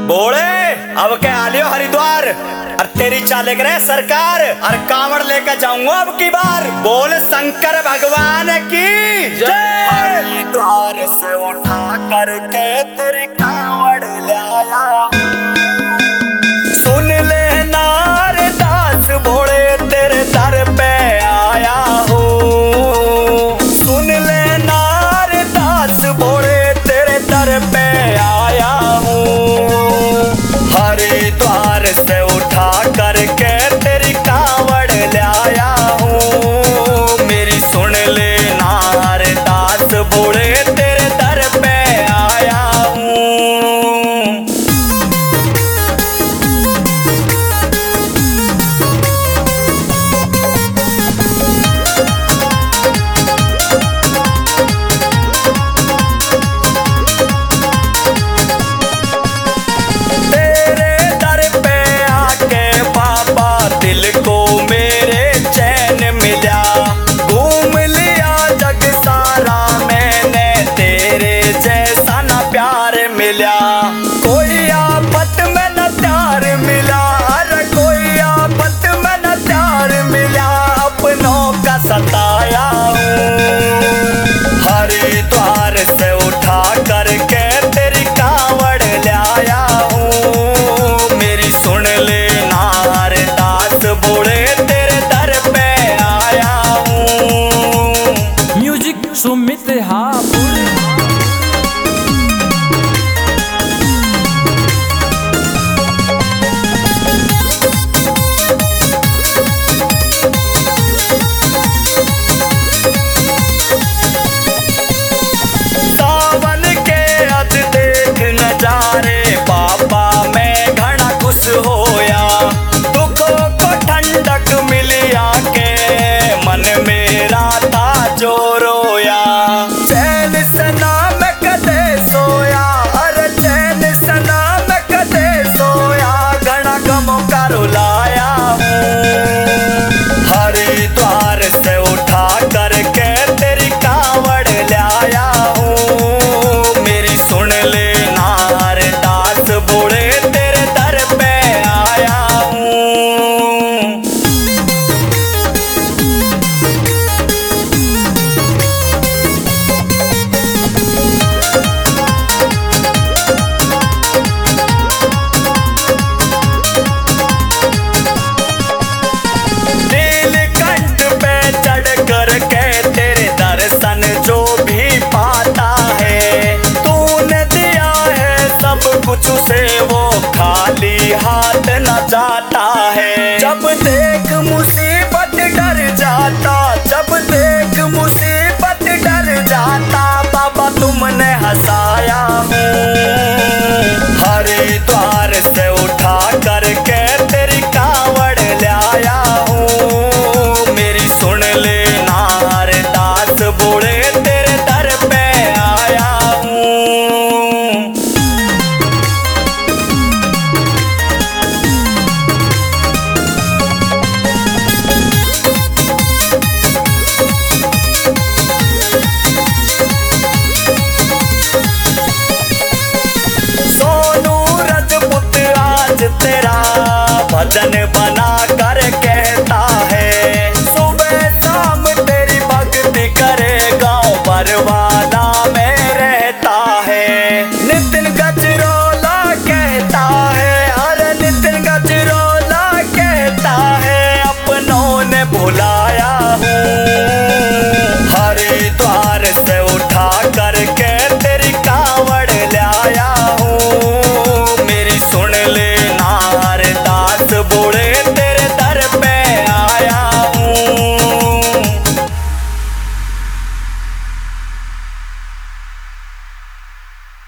बोले अब के आलियो हरिद्वार और तेरी चाले करे सरकार और कांवड़ लेकर जाऊंगा अब की बार। बोल शंकर भगवान की जय। हरिद्वार से उठा करके तेरी कांवड़ ले आया। सुन ले नार दास भोले तेरे दर पे आया हूँ। सुन ले नार दास भोले तेरे दर पे आया हूँ। हरिद्वार से उठा करके तेरी कांवड़ ले आया हूँ। मेरी सुन ले नार दास भोले तेरे दर पे आया हूँ। कोई आफत में न प्यार मिला, अरे कोई आफत में न प्यार मिला, अपनों का सताया हूँ। हरिद्वार से उठा करके तेरी कांवड़ ले आया हूँ। मेरी सुन ले नार दास भोले तेरे दर पे आया हूँ। म्यूजिक सुमित हापुर। होया दुखों को ठंडक मिली आके मन मेरा था जो रोया। चैन सना में कदे सोया, अरे चैन सना में कदे सोया, घना गमों का रुलाया हूँ। हरिद्वार से उठा करके तेरी कांवड़ ले आया हूँ। मेरी सुन ले नार दास भोले तेरे दर पे आया हूँ। नीलकंठ पे चढ़ करके तेरे दर्शन जो भी पाता है, तूने दिया है सब कुछ उसे वो खाली हाथ न जाता है। जब देख मुसीबत डर जाता, जब देख मुसीबत डर जाता, बाबा तुमने हंसाया हूँ। हरिद्वार से उठा करके तेरी कांवड़ ले आया हूँ। मेरी सुन ले नार दास भोले तेरे दर पे आया हूँ। तेरा भजन बना कर कहता है, सुबह शाम तेरी भक्ति करे गाँव परवाना में रहता है। नितिन गजरो